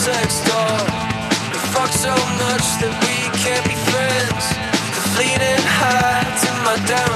sex doll. We fuck so much that we can't be friends. The fleeting highs in my down